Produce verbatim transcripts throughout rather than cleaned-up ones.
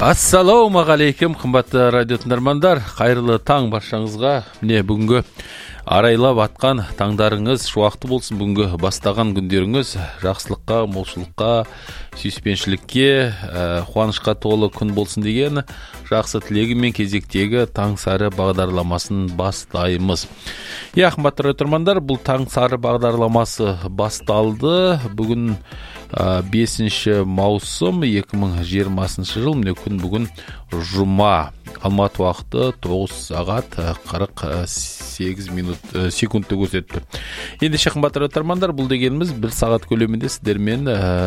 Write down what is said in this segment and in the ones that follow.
Ассалаумағалейкум, қымбатты радио тыңдармандар, қайырлы таң баршаңызға. Міне бүгінгі арайлап атқан таңдарыңыз шуақты болсын. Бүгінгі бастаған күндеріңіз жақсылыққа, молшылыққа, сүйіспеншілікке, қуанышқа толы күн болсын деген жақсы тілегімен кезектегі таң сары бағдарламасын бастаймыз. Иә, қымбатты радио тыңдармандар, бұл таң сары бағдарламасы басталды. Бүгін бесінші маусым екі мың жиырмасыншы жыл. Міне күн бүгін жұма. Алматы уақыты тоғыз сағат қырық сегіз минут секундты көрсетті. Ендеше қымбатты тыңдармандар, бұл дегеніміз бір сағат көлемінде сіздермен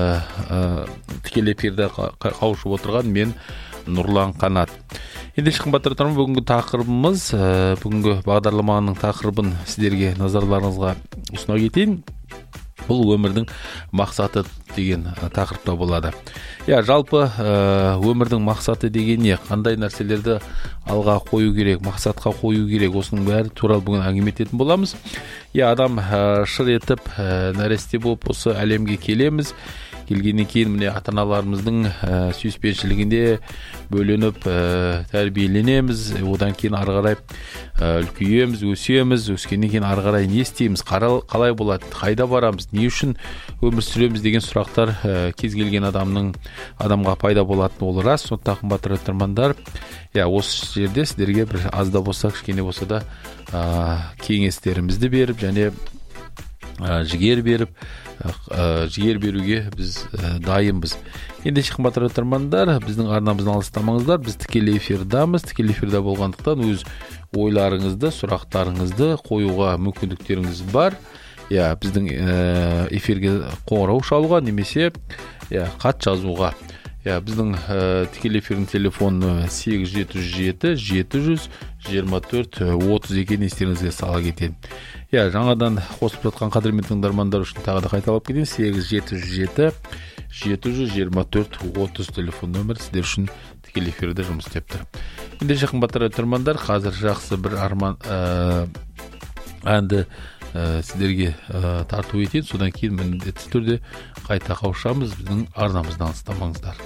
тікелей эфирде қауышып отырған мен Нұрлан Қанат. Ендеше қымбатты тыңдармандар, бүгінгі тақырыбымыз, бүгінгі бағдарламаның тақырыбын сіздерге назарларыңызға ұсына кетейін. Бұл өмірдің мақсаты деген тақырыпта болады. Я, жалпы өмірдің мақсаты деген не? Қандай нәрселерді алға қою керек, мақсатқа қою керек? Осының бәрі туралы бүгін әңгіме ететін боламыз. Я, адам шыр етіп, нәресте болып осы әлемге келеміз. Келгеннен кейін міне ата-аналарымыздың сүйіспеншілігінде бөленіп тәрбиеленеміз. Одан кейін ары қарай үлкейеміз, өсеміз. Өскеннен кейін ары қарай не істейміз, қалай болады, қайда барамыз, не үшін өмір сүреміз деген сұрақтар кез келген адамның адамға пайда болатын ол рас. Сондықтан қымбатты тыңдармандар, я, осы жерде сіздерге бір аз да болса, кішкене болса да кеңестерімізді беріп және жігер беріп жігер беруге біз дайынбыз. Ендеше қымбатты тыңдармандар, біздің арнамыздан алыстамаңыздар. Біз тікелей эфирдамыз. Тікелей эфирде болғандықтан өз ойларыңызды, сұрақтарыңызды қоюға мүмкіндіктеріңіз бар. Я, біздің эфирге қоңырау шалуға немесе я, хат жазуға. Я, біздің тікелей эфирдің телефоны сегіз жеті жүз жеті жеті жүз жиырма төрт отыз екен, естеріңізге сала кетейін. Я, жаңадан қосып жатқан қадірменді тыңдармандар үшін тағы да қайталап кетейін. сегіз жеті жүз жеті жеті жүз жиырма төрт отыз телефон нөмір сіздер үшін тікелей эфирде жұмыс істеп тұр. Ендеше қымбатты тыңдармандар, қазір жақсы бір арман әнді сіздерге тарту етейін. Содан кейін міндетті түрде қайта қауышамыз. Біздің арнамыздан алыстамаңыздар.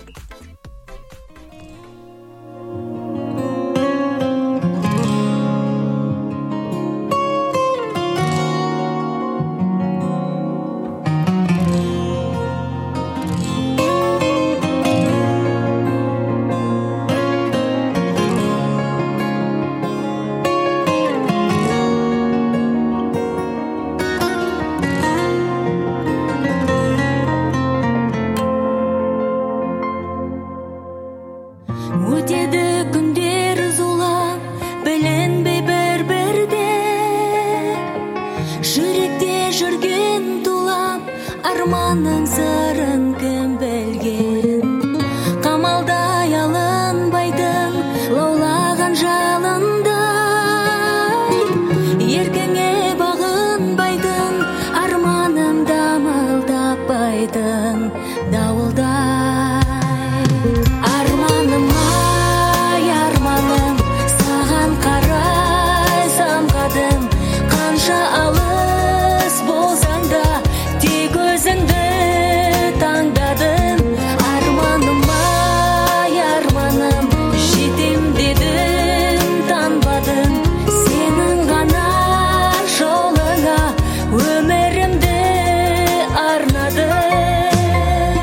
Өмірімді арнадым.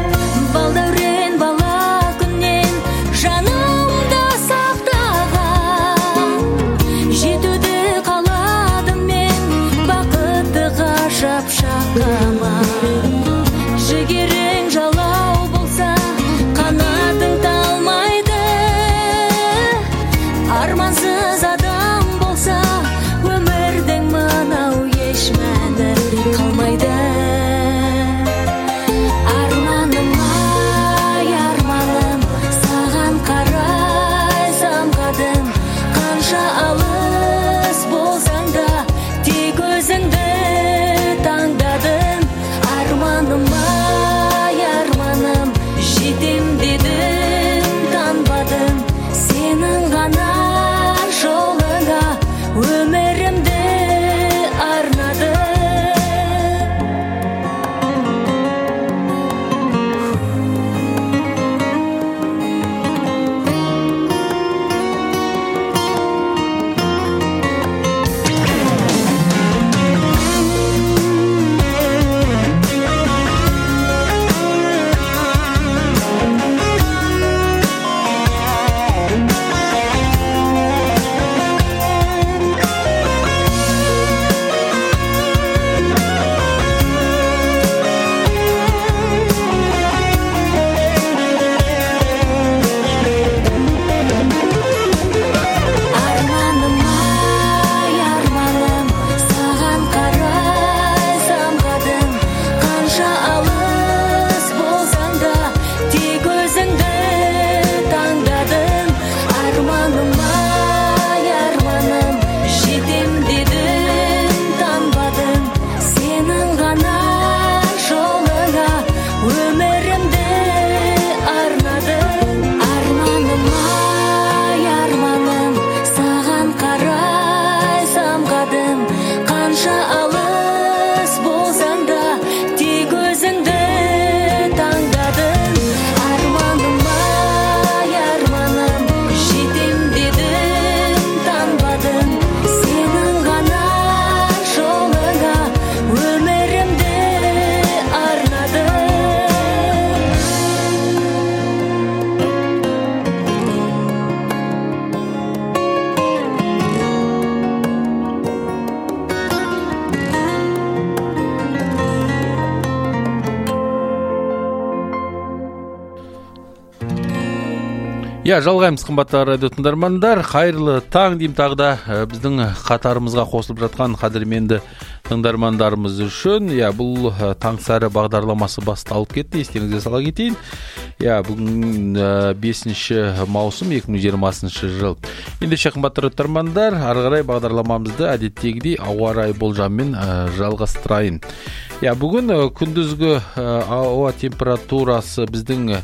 Я жалғаймыз қымбатты радио тыңдармандар, қайырлы таң дейм тағы да біздің қатарымызға қосылып жатқан қадірменді тыңдармандарымыз үшін. Я бұл таңсары бағдарламасы басталып кетті, естеріңізге сала кетейін. Я бүгін бесінші маусым екі мың жиырмасыншы жыл. Ендеше қымбатты тыңдармандар, ары қарай бағдарламамызды әдеттегідей ауа райы болжамымен жалғастырайын. Я бүгін күндізгі ауа температурасы біздің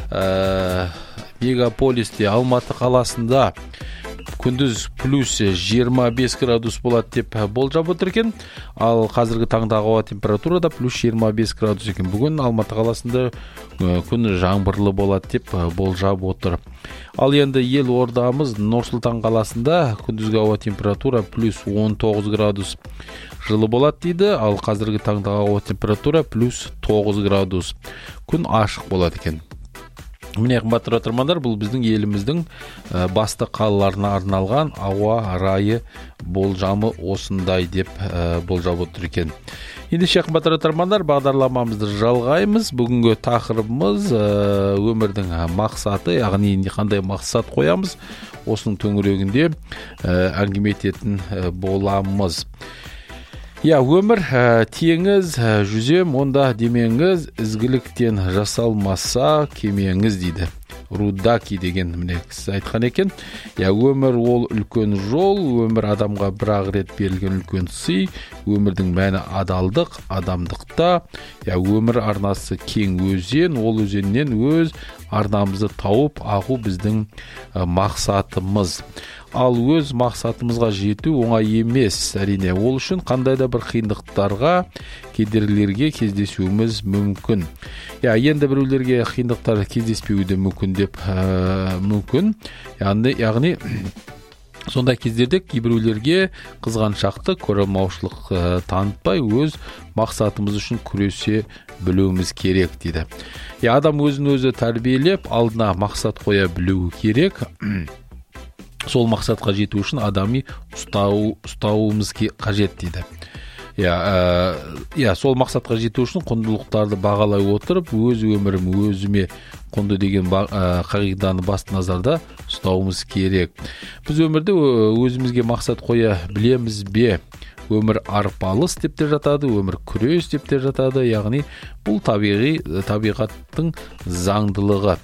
мегаполисте Алматы қаласында күндіз плюс жиырма бес градус болады деп болжап отыр екен. Ал қазіргі таңдағы ауа температурада плюс жиырма бес градус екен. Бүгін Алматы қаласында күн жаңбырлы болады деп болжап отыр. Ал енді ел ордамыз Нұр-Сұлтан қаласында күндізгі ауа температура плюс он тоғыз градус жылы болады дейді. Ал қазіргі таңдағы ауа температура плюс тоғыз градус. Күн ашық болады екен. Міне қымбатты тыңдармандар, бұл біздің еліміздің басты қалаларына арналған ауа райы болжамы осындай деп болжап отыр екен. Ендеше қымбатты тыңдармандар, бағдарламамызды жалғаймыз. Бүгінгі тақырыбымыз өмірдің мақсаты, яғни қандай мақсат қоямыз, осының төңірегінде әңгіме ететін боламыз. Я, өмір теңіз, жүзем, онда демеңіз, ізгіліктен жасалмаса кемеңіз дейді. Рудаки деген міне кісі айтқан екен. Я, өмір ол үлкен жол, өмір адамға бір-ақ рет берілген үлкен сый, өмірдің мәні адалдық, адамдықта. Я, өмір арнасы кең өзен, ол өзеннен өз арнамызды тауып ағу біздің мақсатымыз. Ал өз мақсатымызға жету оңай емес, әрине. Ол үшін қандай да бір қиындықтарға, кедергілерге кездесуіміз мүмкін. Я, енді біреулерге қиындықтар кездеспеуі де мүмкін деп ә, мүмкін. Яғни, яғни сондай кездерде кейбіреулерге қызғаншақтық, көреалмаушылық ә, танытпай өз мақсатымыз үшін күресе білуіміз керек дейді. Я, адам өзін өзі тәрбиелеп, алдына мақсат қоя білуі керек. Сол мақсатқа жету үшін адами ұстау, ұстауымыз қажет дейді. Я, ә, я, сол мақсатқа жету үшін құндылықтарды бағалай отырып, өз өмірім өзіме құнды деген ә, қағиданы басты назарда ұстауымыз керек. Біз өмірде өзімізге мақсат қоя білеміз бе? Өмір арпалыс деп те жатады, өмір күрес деп те жатады. Яғни бұл табиғи табиғаттың заңдылығы.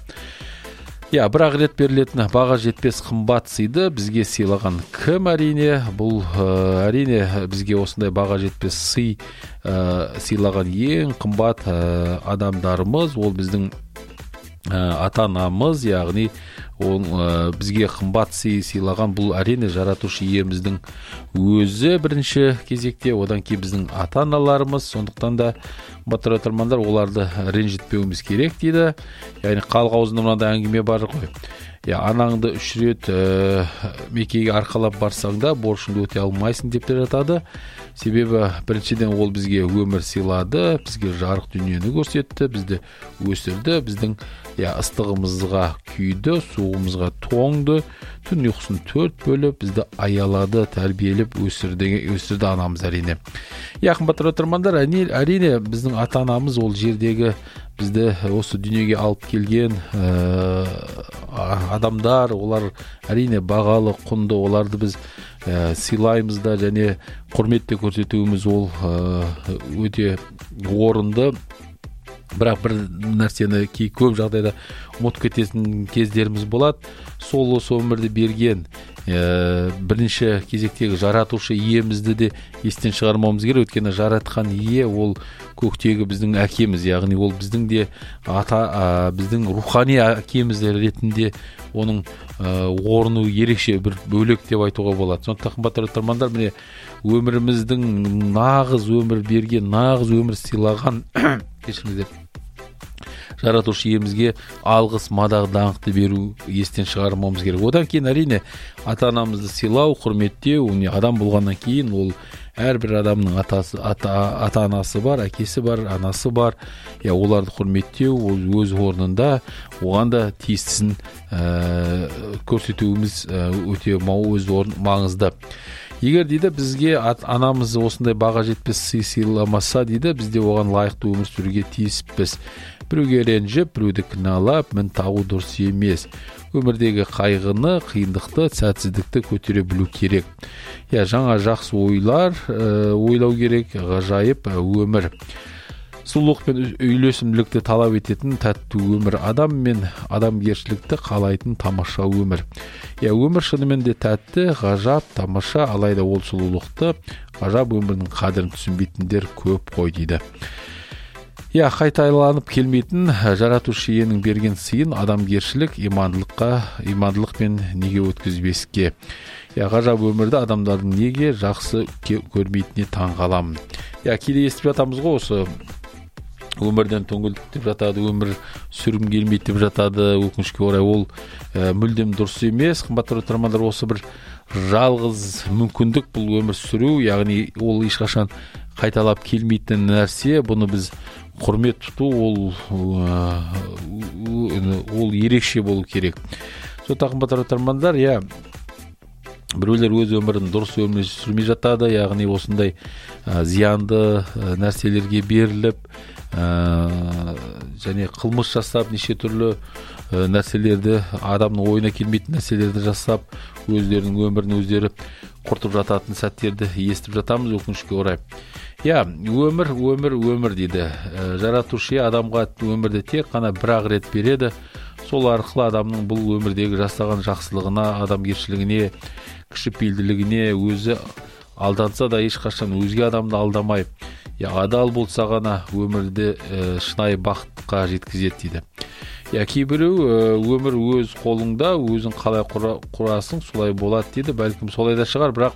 Я, бір-ақ рет берілетін баға жетпес қымбат сыйды бізге сыйлаған кім? Әрине, бұл ә, әрине бізге осындай баға жетпес сый ә, сыйлаған ең қымбат ә, адамдарымыз, ол біздің ә, ата-анамыз, яғни ол ә, бізге қымбат сый сыйлаған бұл әрине жаратушы иеміздің өзі бірінші кезекте, одан кейін біздің ата-аналарымыз. Сондықтан да батыр-атырмандар, оларды ренжітпеуіміз керек дейді. Яғни халық аузында мынандай әңгіме бар ғой. Я, анаңды үш рет ә, меккеге арқалап барсаң да борышыңды өте алмайсың деп те жатады. Себебі біріншіден ол бізге өмір сыйлады, бізге жарық дүниені көрсетті, бізді өсірді, біздің я, ыстығымызға күйді, суығымызға тоңды, түн ұйқысын төрт бөліп, бізді аялады, тәрбиелеп өсірді, өсірді анамыз әрине. Я, қымбатты тыңдармандар, әрине біздің ата-анамыз ол жердегі бізді осы дүниеге алып келген ә, адамдар, олар әрине бағалы, құнды, оларды біз ә, сыйлаймыз да және құрметте көрсетуіміз ол ә, өте орынды. Бірақ бір нәрсені кей көп жағдайда ұмытып кететін кездеріміз болады. Сол осы өмірді берген ә, бірінші кезектегі жаратушы иемізді де естен шығармауымыз керек. Өйткені жаратқан ие ол көктегі біздің әкеміз, яғни ол біздің де ата, ә, біздің рухани әкеміз ретінде оның ә, орны ерекше бір бөлек деп айтуға болады. Сондықтан қымбатты тыңдармандар, міне өміріміздің нағыз өмір берген, нағыз өмір сыйлаған кешіріңіздер, жаратушы иемізге алғыс, мадақ, даңқты беру естен шығармауымыз керек. Одан кейін әрине ата-анамызды сыйлау, құрметтеу, адам болғаннан кейін ол әрбір адамның атасы, ата, ата-анасы бар, әкесі бар, анасы бар. Я, оларды құрметтеу, ол өз орнында, оған да тиістісін ә, көрсетуіміз ә, өте өз орын маңызды. егер дейді бізге анамыз осындай баға жетпес сый сыйламаса дейді, бізде оған лайықты өмір сүруге тиіспіз. Біреуге ренжіп, біреуді кінәлап, мін тағу дұрыс емес. Өмірдегі қайғыны, қиындықты, сәтсіздікті көтере білу керек. Я, жаңа жақсы ойлар ә, ойлау керек, ғажайып өмір. Сұлулық пен үйлесімділікті талап ететін тәтті өмір, адам мен адамгершілікті қалайтын тамаша өмір. Я, өмір шынымен де тәтті, ғажап, тамаша, алайда ол сұлулықты, ғажап өмірдің қадірін түсінбейтіндер көп қой дейді. Я, қайталанып келмейтін жаратушы иенің берген сыйын адамгершілік, имандылыққа, имандылық пен неге өткізбеске. Я, ғажап өмірді адамдардың неге жақсы көрмейтініне таң қаламын. Я, кейде естіп жатамыз ғой, осы өмірден төңгелдік деп жатады, өмір сүргім келмейді деп жатады. Өкінішке орай ол ә, мүлдем дұрыс емес. Қымбатты тыңдармандар, осы бір жалғыз мүмкіндік бұл өмір сүру, яғни ол ешқашан қайталап келмейтін нәрсе. Бұны біз құрмет тұту, ол ә, ол ерекше болу керек. Сондықтан қымбатты тыңдармандар, я біреулер өз өмірін дұрыс өмір сүрмей жатады, яғни осындай ә, зиянды ә, нәрселерге беріліп, ә, және қылмыс жасап, неше түрлі ә, нәрселерді, адамның ойына келмейтін нәрселерді жасап, өздерінің өмірін өздері құртып жататын сәттерді естіп жатамыз, өкінішке орай. Я, өмір, өмір, өмір дейді. Ә, жаратушы адамға өмірді тек қана бір-ақ рет береді. Сол арқылы адамның бұл өмірдегі жасаған жақсылығына, адамгершілігіне, кішіпейілділігіне өзі алданса да ешқашан өзге адамды алдамай, я, адал болса ғана өмірді ә, шынайы бақытқа жеткізеді дейді. Я, кейбіреу ә, өмір өз қолыңда, өзің қалай құра, құрасың, солай болады дейді. Бәлкім солай да шығар, бірақ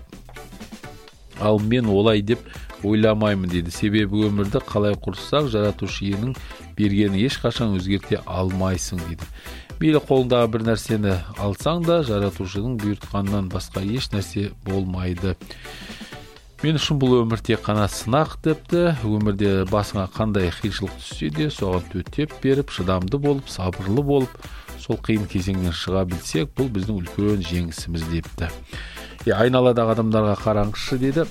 ал мен олай деп ойламаймын дейді. Себебі өмірді қалай құрсақ, жаратушы иенің бергені ешқашан өзгерте алмайсың дейді. Мейлі қолыңдағы бір нәрсені алсаң да, жаратушының бұйыртқанынан басқа еш нәрсе болмайды. Мен үшін бұл өмір тек қана сынақ депті. Өмірде басыңа қандай қиыншылық түссе де, соған төтеп беріп, шыдамды болып, сабырлы болып, сол қиын кезеңнен шыға білсек, бұл біздің үлкен жеңісіміз депті. Я, айналадағы адамдарға қараңызшы деді.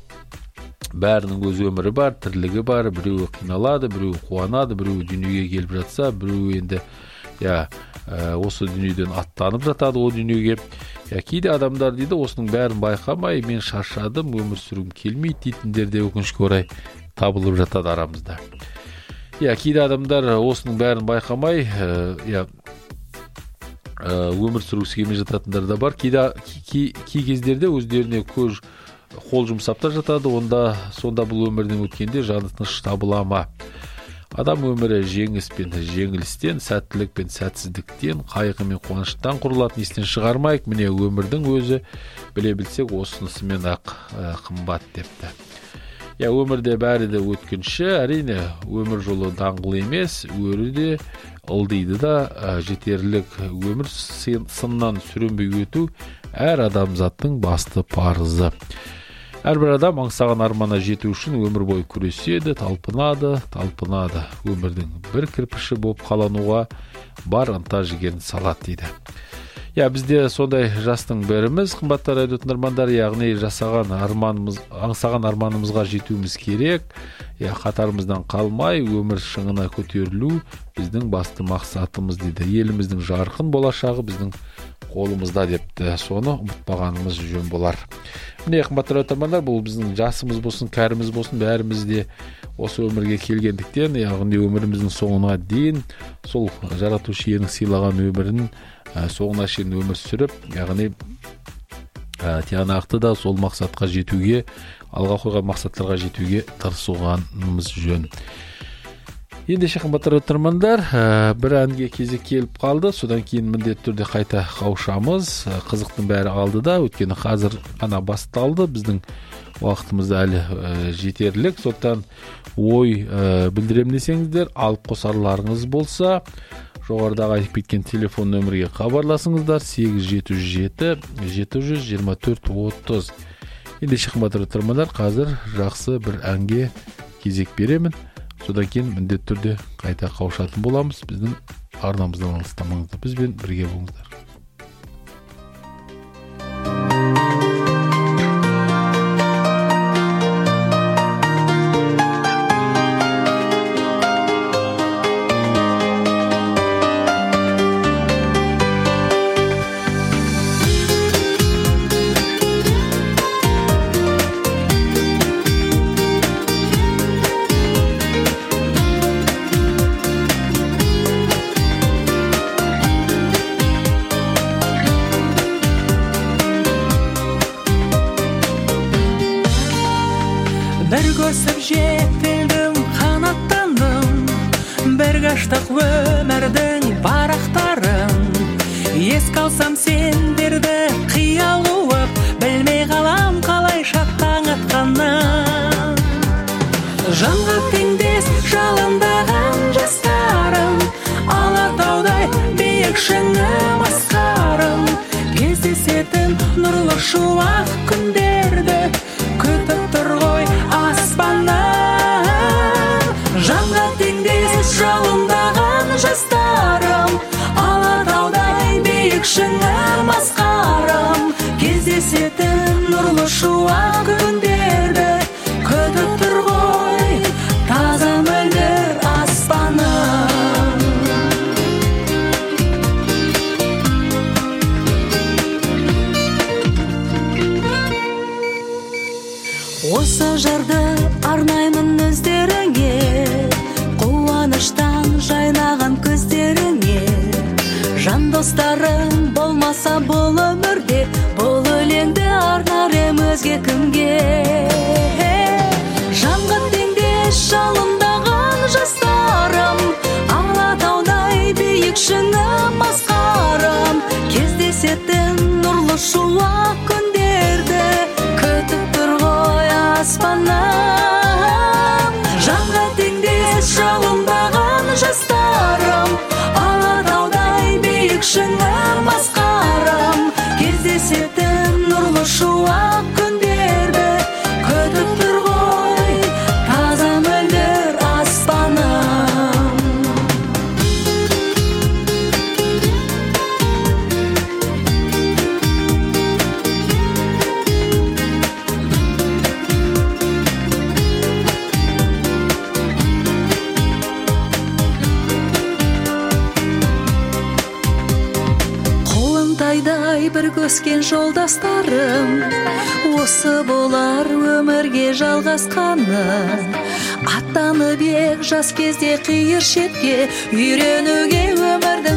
Бәрінің өз өмірі бар, тірлігі бар, біреуі қиналады, біреуі қуанады, біреуі дүниеге келіп жатса, біреуі енді я, ә, осы дүниеден аттанып жатады о дүниеге. Я, кейде адамдар дейді, осының бәрін байқамай, мен шаршадым, өмір сүргім келмейді дейтіндер де өкінішке орай табылып жатады арамызда. Я, кейде адамдар осының бәрін байқамай, ә, я, ә, өмір сүргісі келмей жататындар да бар. Кейде кей, кей кездерде өздеріне көз қол жұмсап та жатады, онда сонда бұл өмірден өткенде жаны тыныш табыла ма? Адам өмірі жеңіс пен жеңілістен, сәттілік пен сәтсіздіктен, қайғы мен қуаныштан құрылатын, естен шығармайық. Міне өмірдің өзі біле білсек осынысымен ақ ә, қымбат депті. Я, өмірде бәрі де өткінші, әрине өмір жолы даңғыл емес, өрі де ылдиды да, ә, жетерлік өмір сыннан сүрінбей өту әр адамзаттың басты парызы. Әрбір адам аңсаған армана жету үшін өмір бойы күреседі, талпынады, талпынады. Өмірдің бір кірпіші болып қалануға бар ынта жігерін салады дейді. Я, бізде сондай жастың біріміз, қымбатты радио тыңдармандар, яғни жасаған арманымыз, аңсаған арманымызға жетуіміз керек. Я, қатарымыздан қалмай, өмір шыңына көтерілу біздің басты мақсатымыз дейді. Еліміздің жарқын болашағы біздің қолымызда депті. Соны ұмытпағанымыз жөн болар. Міне, қымбатты радио тыңдармандар, бұл біздің жасымыз болсын, кәріміз болсын, бәріміз де осы өмірге келгендіктен, яғни өміріміздің соңына дейін сол жаратушы иенің сыйлаған өмірін ә, соңына шейін өмір сүріп, яғни ә, тиянақты да сол мақсатқа жетуге, алға қойған мақсаттарға жетуге тырысуғанымыз жөн. Ендеше қымбатты тыңдармандар, бір әнге кезек келіп қалды. Содан кейін міндетті түрде қайта қауышамыз. Қызықтың бәрі алдыда, өйткені қазір ғана басталды. Біздің уақытымыз әлі жетерлік. Сондықтан ой білдірем десеңіздер, алып қосарларыңыз болса, жоғарыдағы айтып кеткен телефон нөмірге хабарласыңыздар: сегіз жеті жүз жеті жеті жүз жиырма төрт отыз. Ендеше қымбатты тыңдармандар, қазір жақсы бір әнге кезек беремін. Содан кейін міндетті түрде қайта қауышатын боламыз. Біздің арнамыздан алыстамаңыздар, бізбен бірге болыңыздар. аштық өмірдің парақтарын, еске алсам сендерді қиял қуып, білмей қалам қалай шаттаң атқанын. Жанға теңдес жалындаған жастарым, Алатаудай биік шыңым асқарым, кездесетін нұрлы шуақ күндерді күтіп тұр ғой аспаннан. Жанға теңдес жалындаған жастарым, Алатаудай биік шыңым асқарым, кездесетін нұрлы шуақ күндерді күтіп тұр ғой таза мөлдір аспаным. Осы жырды арнаймын өздеріңе, қуаныштан жайнаған көздеріңе. Жан достарым болмаса бұл өмірде, бұл өлеңді арнар ем өзге кімге. Жанға теңдес жалындаған жастарым, Алатаудай биік шыңым асқарым, кездесетін нұрлы шуақ күндерді күтіп тұр ғой аспаннан. Жанға теңдес жалындаған жастарым, Алатаудай биік шыңым асқарым, кездесетін нұрлы шуақ күндерді күтіп тұр ғой таза мөлдір аспаным. Қолымтайдай бір көскен жолдастарым, осы болар өмірге жалғасқаны. Аттанып ек жас кезде қиыр шетке, үйренуге өмірдің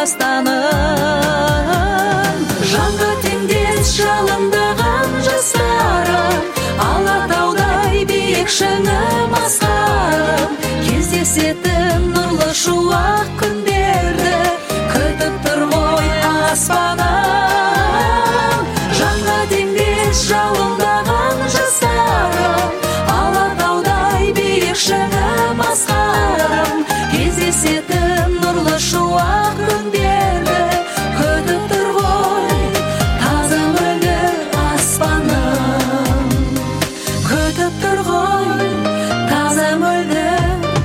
томдастанын. Жанға теңдес жалындаған жастарым, Алатаудай биік шыңым асқарым, кездесетін нұрлы шуақ күндерді күтіп тұр ғой аспаным. Жанға теңдес жалындаған жастарым, Алатаудай биік шыңым асқарым, кездесетін нұрлы шуақ күндерді күтіп тұр ғой таза мөлдір аспаным. Күтіп тұр ғой таза мөлдір.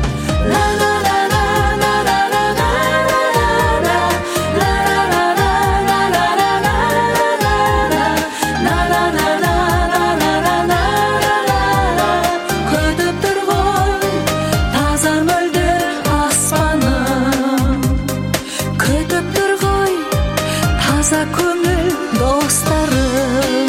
Күтіп тұр ғой таза мөлдір аспаным. Күтіп тұр ғой таза көңіл достарым.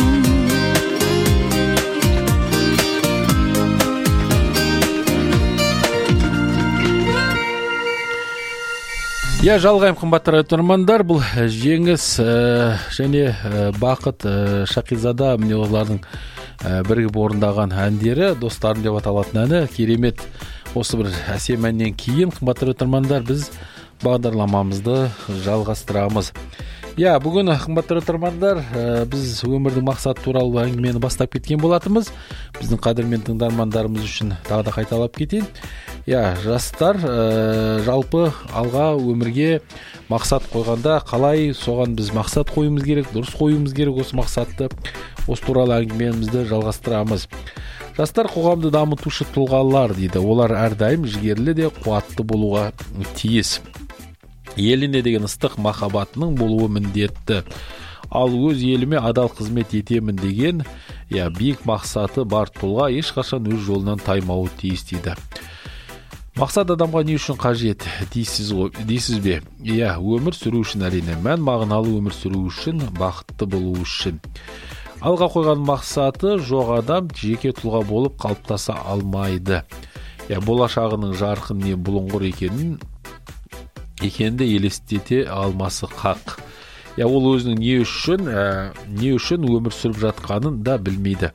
Я жалғайым қымбатты тыңдармандар, бұл Жеңіс ә, және ә, Бақыт ә, Шақизада, міне олардың ә, бірігіп орындаған әндері, достарым деп аталатын әні, керемет. Осы бір әсем әннен кейін қымбатты тыңдармандар, біз бағдарламамызды жалғастырамыз. Я, бүгін қымбатты тыңдармандар, ә, біз өмірдің мақсаты туралы әңгімені бастап кеткен болатымыз. Біздің қадірмен тыңдармандарымыз үшін тағы да қайталап кетейін. Я, жастар ә, жалпы алға өмірге мақсат қойғанда қалай соған біз мақсат қоюымыз керек, дұрыс қоюымыз керек осы мақсатты. Осы туралы әңгімемізді жалғастырамыз. Жастар қоғамды дамытушы тұлғалар дейді. Олар әрдайым жігерлі де қуатты болуға тиіс. Еліне деген ыстық махаббатының болуы міндетті. Ал өз еліме адал қызмет етемін деген, я, биік мақсаты бар тұлға ешқашан өз жолынан таймауы тиіс дейді. Мақсат адамға не үшін қажет дейсіз, дейсіз бе? Я, өмір сүру үшін әрине, мән мағыналы өмір сүру үшін, бақытты болу үшін. Алға қойған мақсаты жоқ адам жеке тұлға болып қалыптаса алмайды. Я, болашағының жарқын не бұлыңғыр екенін екенді елестете алмасы қақ. Я, ол өзінің не үшін, ә, не үшін өмір сүріп жатқанын да білмейді.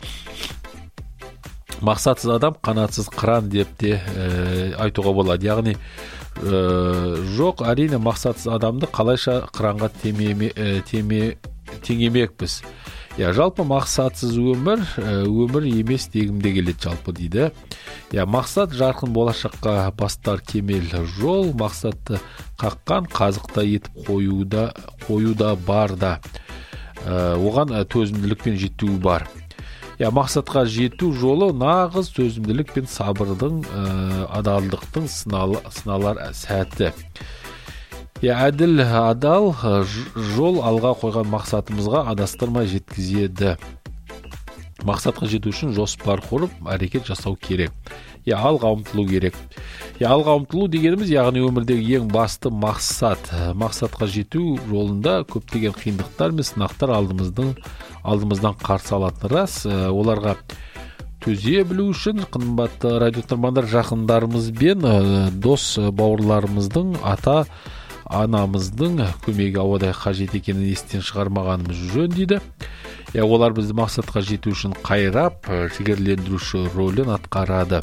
Мақсатсыз адам қанатсыз қыран деп те ә, айтуға болады. Яғни жоқ, әрине мақсатсыз адамды қалайша қыранға теме, теме, теңемекпіз. Я, жалпы мақсатсыз өмір, өмір емес дегімде келеді жалпы дейді. Я, мақсат жарқын болашаққа бастар кемел жол, мақсатты қаққан қазықта етіп қоюда, қоюда бар да. Оған төзімділік пен жету бар. Я, мақсатқа жету жолы нағыз төзімділік пен сабырдың, адалдықтың сыналар сәті. Я, әділ, адал жол алға қойған мақсатымызға адастырмай жеткізеді. Мақсатқа жету үшін жоспар құрып, әрекет жасау керек. Я, алға ұмтылу керек. Я, алға ұмтылу дегеніміз, яғни өмірдегі ең басты мақсат. Мақсатқа жету жолында көптеген қиындықтар мен сынақтар алдымыздың алдымыздан қарсы алатын рас. Оларға төзе білу үшін қымбатты радио тыңдармандар, жақындарымызбен, дос бауырларымыздың, ата анамыздың көмегі ауадай қажет екенін естен шығармағанымыз жөн дейді. Я, олар бізді мақсатқа жету үшін қайрап, жігерлендіруші рөлін атқарады.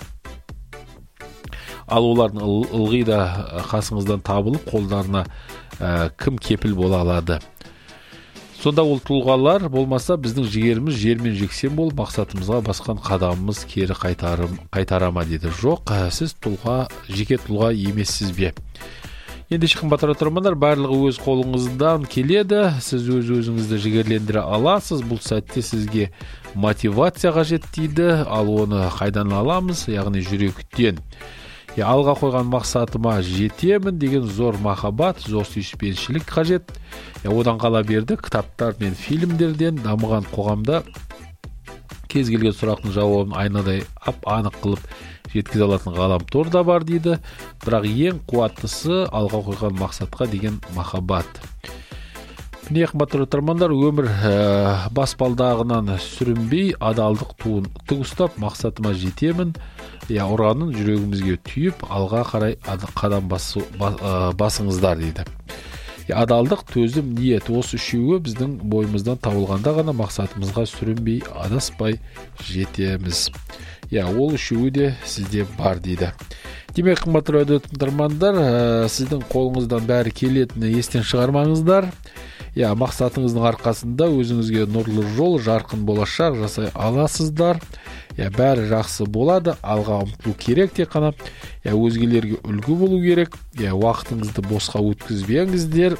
Ал олардың ылғи да қасыңыздан табылып, қолдарына ә, кім кепіл бола алады. Сонда ол тұлғалар болмаса, біздің жігеріміз жермен жексен болып, мақсатымызға басқан қадамымыз кері қайтарым, қайтарама деді. Жоқ, сіз тұлға, жеке тұлға емессіз бе? Ендеше қымбатты тыңдармандар, барлығы өз қолыңыздан келеді. Сіз өз өзіңізді жігерлендіре аласыз. Бұл сәтте сізге мотивация қажет дейді. Ал оны қайдан аламыз? Яғни жүректен. Я, алға қойған мақсатыма жетемін деген зор махаббат, зор сүйіспеншілік қажет. Я, одан қала берді кітаптар мен фильмдерден дамыған қоғамда кез келген сұрақтың жауабын айнадай ап анық қылып жеткізе алатын ғаламтор да бар дейді. Бірақ ең қуаттысы алға қойған мақсатқа деген махаббат. Міне, қымбатты тыңдармандар, өмір ә, баспалдағынан сүрінбей адалдық туын тік ұстап, мақсатыма жетемін, я, ұранын жүрегімізге түйіп, алға қарай қадам басу, бас, ә, басыңыздар дейді. Я, адалдық, төзім, ниет, осы үшеуі біздің бойымыздан табылғанда ғана мақсатымызға сүрінбей, адаспай жетеміз. Я, ол үшеуі де сізде бар дейді. Демек, қымбатты радио тыңдармандар, ә, сіздің қолыңыздан бәрі келетіні естен шығармаңыздар. Я, мақсатыңыздың арқасында өзіңізге нұрлы жол, жарқын болашақ жасай аласыздар. Я, бәрі жақсы болады, алға ұмтылу керек тек қана. Я, өзгелерге үлгі болу керек. Я, уақытыңызды босқа өткізбеңіздер.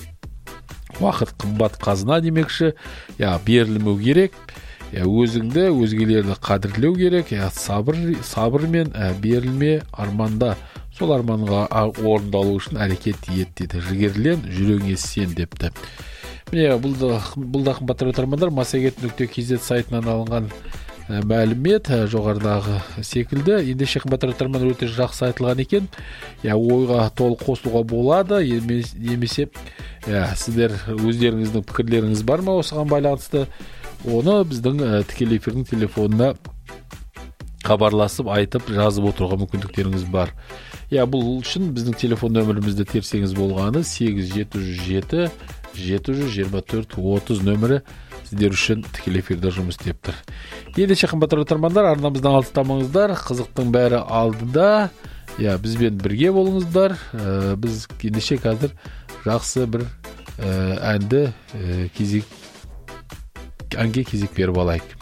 Уақыт қымбат қазына демекші. Я, берілмеу керек. Я, өзіңді, өзгелерді қадірлеу керек. Я, сабыр, сабыр мен ә, берілме арманда. Сол арманға орындалу үшін әрекет ет дейді. Жігерлен, жүрегіңе сен депті. Міне, бұл да, бұл да қымбатты тыңдармандар, массагет нүкте кз сайтынан алынған ә, мәлімет ә, жоғарыдағы секілді. Ендеше қымбатты тыңдармандар, өте жақсы айтылған екен. Я, ойға толық қосылуға болады, немесе я, сіздер өздеріңіздің пікірлеріңіз бар ма осыған байланысты? Оны біздің ә, тікелей эфирдің телефонына хабарласып, айтып, жазып отыруға мүмкіндіктеріңіз бар. Я, бұл үшін біздің телефон нөмірімізді терсеңіз болғаны сегіз жеті жүз жеті жеті жүз жиырма төрт отыз нөмірі сіздер үшін тікелей эфирде жұмыс істеп тұр. Ендеше қымбатты тыңдармандар, арнамыздан алыстамаңыздар, қызықтың бәрі алдыда. Я, бізбен бірге болыңыздар. Ә, біз ендеше қазір жақсы бір ә, әнді ә, кезек әнге кезек беріп алайық.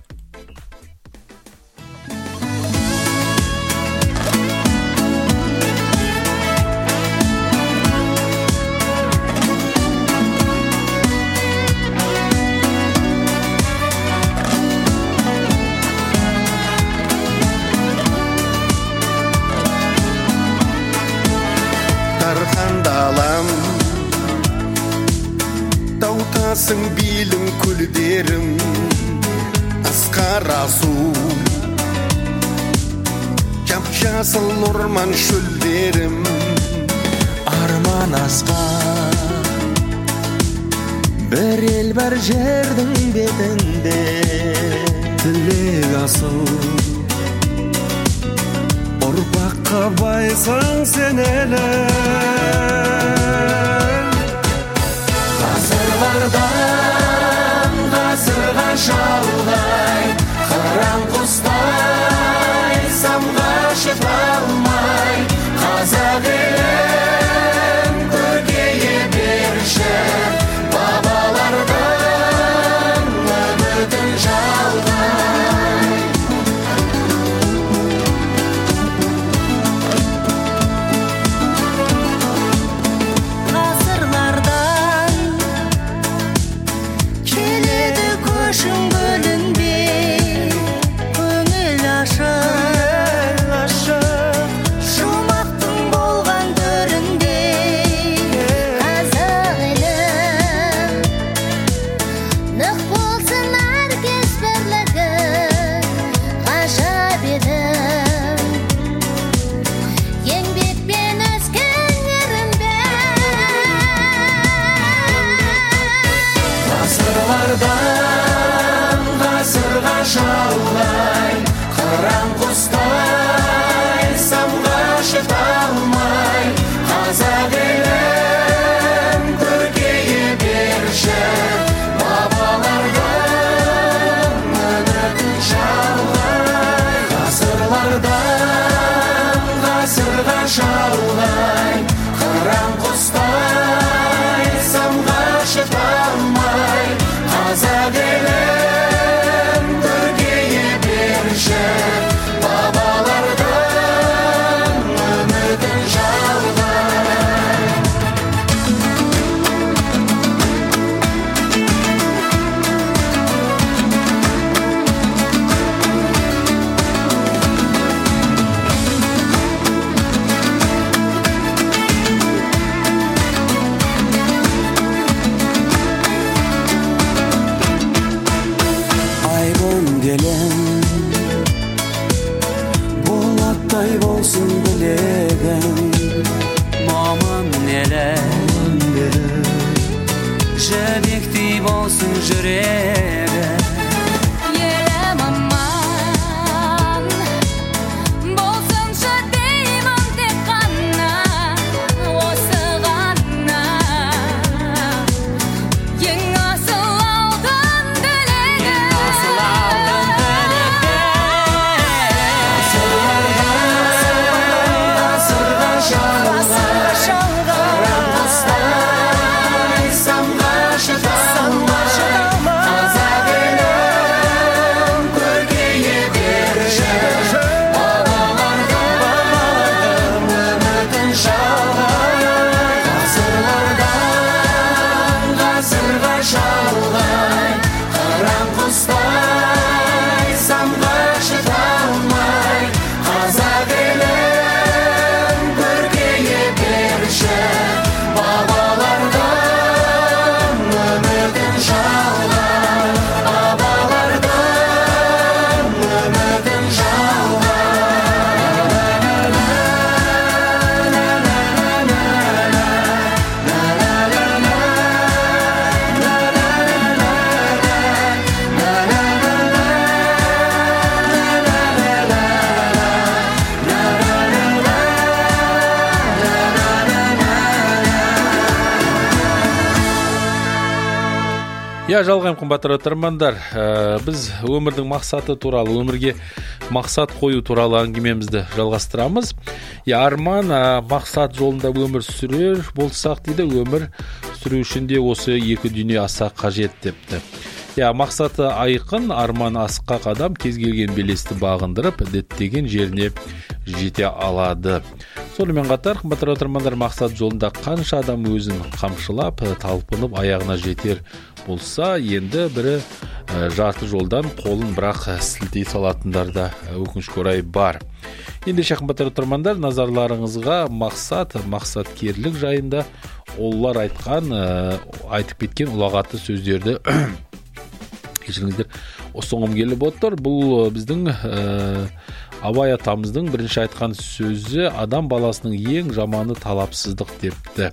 Тарқандалам таутасың билің күлдерім асқара су жап-жасыл орман шөлдерім арман асқан бір ел бар жердің бетінде тілек асыл ұрпаққа байсаң сен әлі ғасырлардан ғасырға шалғай қыран құстай самға шыта алмай қазақ елі жүрегі елім аман болсыншы деймін тек қана осы ғана ең асыл алтын тілегі асыл алтын тілегі ғасырға шалған қарамғыстай самға шыдалмай қазақ елін көркейе берші бабалардың үмітін жалғай ғасырлардан ғасырға шалғай қарамғыстай самға шыдалмай қазақ елін көркейе берші бабалардың үмітін жалғай бабалардың үмітін Я жалғайым қымбатты тыңдармандар, біз өмірдің мақсаты туралы, өмірге мақсат қою туралы әңгімемізді жалғастырамыз. Я арман мақсат жолында өмір сүрер болсақ дейді, өмір сүру үшін де осы екі дүние аса қажет депті. Я мақсаты айқын, арман асқақ адам кез келген белесті бағындырып, діттеген жеріне жете алады. Сонымен қатар, қымбатты тыңдармандар, мақсат жолында қанша адам өзін қамшылап, талпынып аяғына жетер болса, енді бірі жарты жолдан қолын бірақ сілтей салатындар да өкінішке орай бар. Ендеше қымбатты тыңдармандар, назарларыңызға мақсат, мақсаткерлік жайында олар айтқан, айтып кеткен ұлағатты сөздерді кешіріңіздер ұсынғым келіп отыр. Бұл біздің Абай атамыздың бірінші айтқан сөзі, адам баласының ең жаманы талапсыздық депті.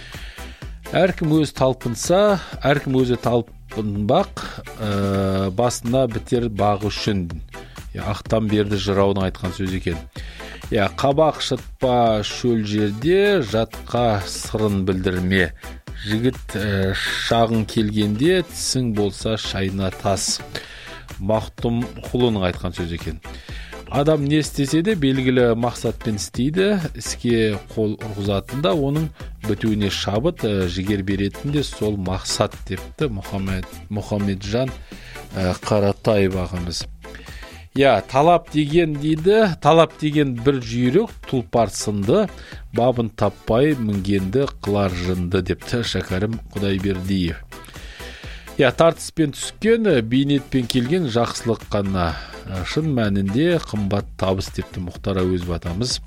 Әркім өзі талпынса, әркім өзі талпынбақ, басына бітер бағы үшін. Ақтан берді жыраудың айтқан сөз екен. Қабақ шытпа шөл жерде, жатқа сырын білдірме. Жігіт шағын келгенде, тісің болса шайна тас. Мақтұм құлының айтқан сөз екен. Адам не істесе де белгілі мақсатпен істейді, іске қол ұрғызатында оның бітуіне шабыт, жігер беретінде сол мақсат депті Мұхаммед, Мұхаммеджан Қаратаев ағамыз. Я, талап деген дейді, талап деген бір жүйрік тұлпар сынды, бабын таппай мінгенді қылар жынды депті Шәкәрім Құдайбердиев. Я, тартыспен түскен, бейнетпен келген жақсылық қана, шын мәнінде қымбат табыс депті Мұхтар Әуезов атамыз.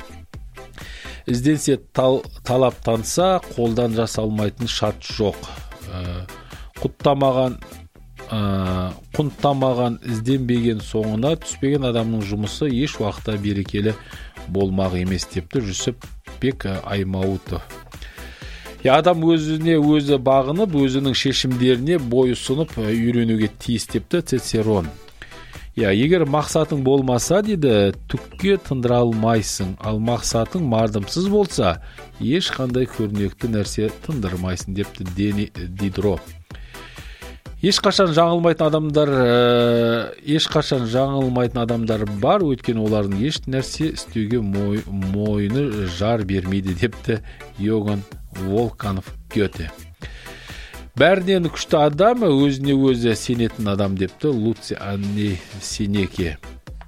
Ізденсе тал, талаптанса, қолдан жасалмайтын шарт жоқ. Құттамаған, құнттамаған, ізденбеген соңына түспеген адамның жұмысы еш уақытта берекелі болмақ емес депті Жүсіпбек Аймауытов. Адам өзіне өзі бағынып, өзінің шешімдеріне бойұсынып үйренуге тиіс депті Цицерон. Егер мақсатың болмаса, дейді, түкке тындыра алмайсың, ал мақсатың мардымсыз болса, ешқандай көрнекті нәрсе тындырмайсың депті Дидро. Ешқашан жаңылмайтын адамдар, ешқашан жаңылмайтын адамдар бар, өйткені олардың еш нәрсе істеуге мой, мойны жар бермейді депті Йоган Волканов Гёте. Бәрінен күшті адам, өзіне өзі сенетін адам депті Луци Анни Сенеке.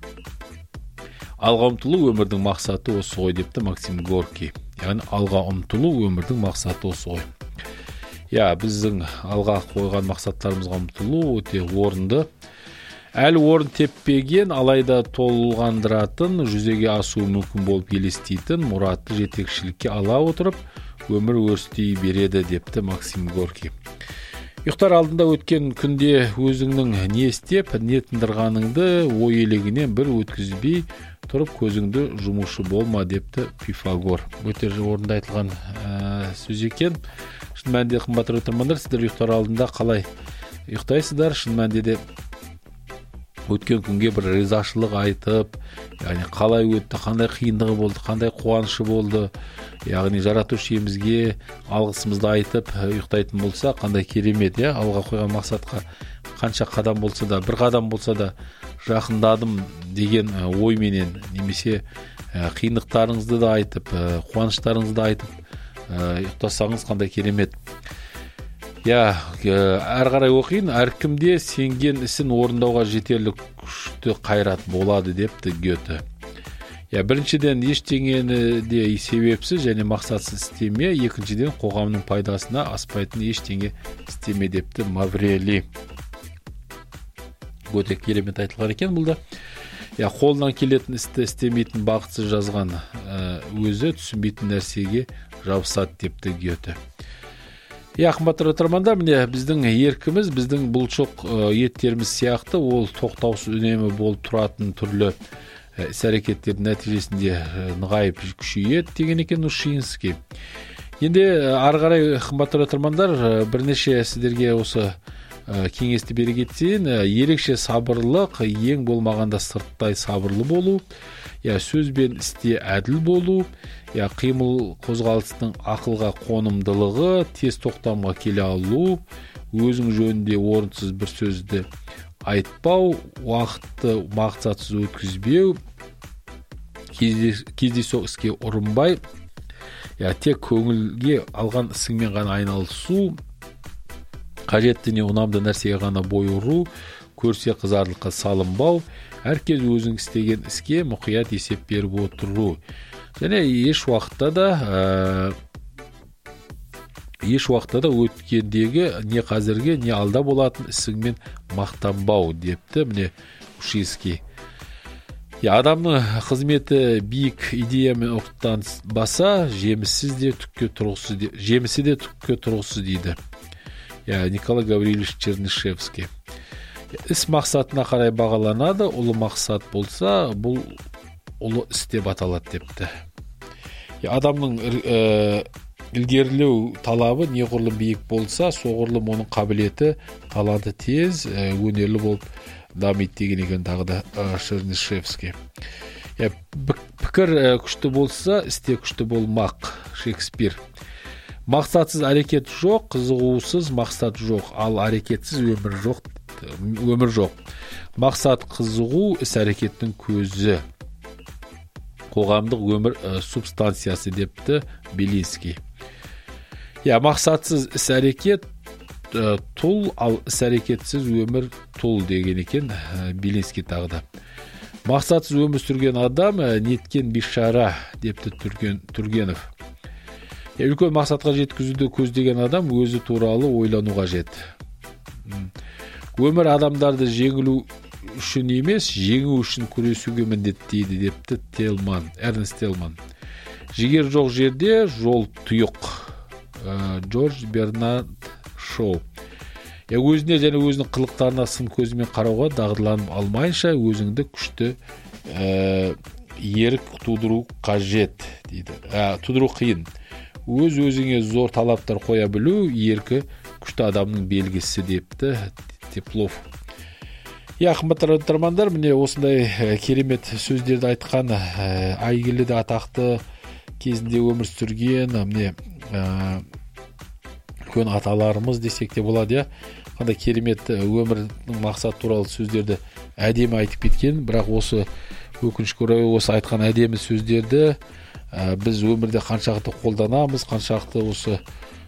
Алға ұмтылу өмірдің мақсаты осы ғой депті Максим Горький. Яғни алға ұмтылу өмірдің мақсаты осы ғой. Я, біздің алға қойған мақсаттарымызға ұмтылу өте орынды. Әлі орын теппеген, алайда толғандыратын, жүзеге асуы мүмкін болып елестейтін мұратты жетекшілікке ала отырып, өмір өрістей береді депті Максим Горький. Ұйықтар алдында өткен күнде өзіңнің не істеп, не тындырғаныңды ой елегінен бір өткізбей тұрып көзіңді жұмушы болма депті Пифагор. Өте орында айтылған ә, сөз екен. Шын мәнінде қымбатты тыңдармандар, сіздер ұйықтар алдында қалай ұйықтайсыздар, шын мәнінде де өткен күнге бір ризашылық айтып, яғни қалай өтті, қандай қиындығы болды, қандай қуанышы болды, яғни жаратушы иемізге алғысымызды айтып ұйықтайтын болса, қандай керемет, иә, алға қойған мақсатқа қанша қадам болса да, бір қадам болса да жақындадым деген ойменен, немесе қиындықтарыңызды да айтып, қуаныштарыңызды да айтып ұйықтасаңыз қандай керемет. Я, әр қарай оқиын, әркімде сенген ісін орындауға жетерлік күшті қайрат болады депті Гёте. Я, біріншіден ештеңені де себепсіз және мақсатсыз істеме, екіншіден қоғамның пайдасына аспайтын ештеңе істеме депті Маврели. Гёте керемет айтылған екен бұл да. Я, қолынан келетін істі істемейтін бақытсыз жазған өзі түсінбейтін нәрсеге жабысады депті Гёте. Я, қымбатты тыңдармандар, міне біздің еркіміз, біздің бұлшық еттеріміз сияқты ол тоқтаусыз үнемі болып тұратын түрлі іс-әрекеттердің нәтижесінде нығайып күшейеді деген екен Ушинский. Енді ары қарай қымбатты тыңдармандар, бірнеше сіздерге осы кеңесті бере кетсейін, ерекше сабырлық, ең болмағанда сырттай сабырлы болу, я, сөз бен істе әділ болу, я, қимыл қозғалыстың ақылға қонымдылығы, тез тоқтамға келе алу, өзің жөнінде орынсыз бір сөзді айтпау, уақытты мақсатсыз өткізбеу, кездейсоқ іске ұрынбай, я, тек көңілге алған ісіңмен ғана айналысу, қажетті не ұнамды нәрсеге ғана бой ұру, көрсе қызарлыққа салынбау, әркез өзің істеген іске мұқият есеп беріп отыру. Және еш уақытта да еш уақытта да өткендегі не қазірге, не алда болатын ісіңмен мақтанбау депті міне Ушинский. Адамның қызметі биік идеямен ұрттанбаса, жемісі де түкке тұрғысыз жемісі де түкке тұрғысыз дейді. Николай Гаврилович Чернышевский. Іс мақсатына қарай бағаланады, ұлы мақсат болса, бұл ұлы іс деп аталады депті. Адамның ілгерілеу талабы неғұрлым биік болса, соғұрлым оның қабілеті, таланты тез, өнерлі болып дамиды деген екен тағы да Чернышевский. Пікір күшті болса, істе күшті болмақ. Шекспир. Мақсатсыз әрекет жоқ, қызығусыз мақсат жоқ, ал әрекетсіз өмір жоқ. өмір жоқ. Мақсат қызығу іс-әрекеттің көзі. Қоғамдық өмір субстанциясы депті Белинский. Я, мақсатсыз іс-әрекет тұл, ал іс-әрекетсіз өмір тұл деген екен Белинский тағы да. Мақсатсыз өмір сүрген адам неткен бейшара депті Түргенов. Үлкен мақсатқа жеткізуді көздеген адам өзі туралы ойлану қажет. Өмір адамдарды жеңілу үшін емес, жеңу үшін күресуге міндеттейді депті Телман, Эрнест Телман. Жігер жоқ жерде жол тұйық. Джордж Бернард Шоу. Өзіне және өзінің қылықтарына сын көзімен қарауға дағдыланып алмайынша өзіңді күшті ерік тудыру қажет дейді. Тудыру қиын. Өз өзіңе зор талаптар қоя білу еркі күшті адамның белгісі депті Теплов. Я, қымбатты тыңдармандар, міне осындай керемет сөздерді айтқан, әйгілі де атақты кезінде өмір сүрген, міне үлкен аталарымыз десек те болады, қандай керемет өмірдің мақсат туралы сөздерді әдемі айтып кеткен, бірақ осы өкінішке орай осы айтқан әдемі сөздерді біз өмірде қаншақты қолданамыз, қаншақты осы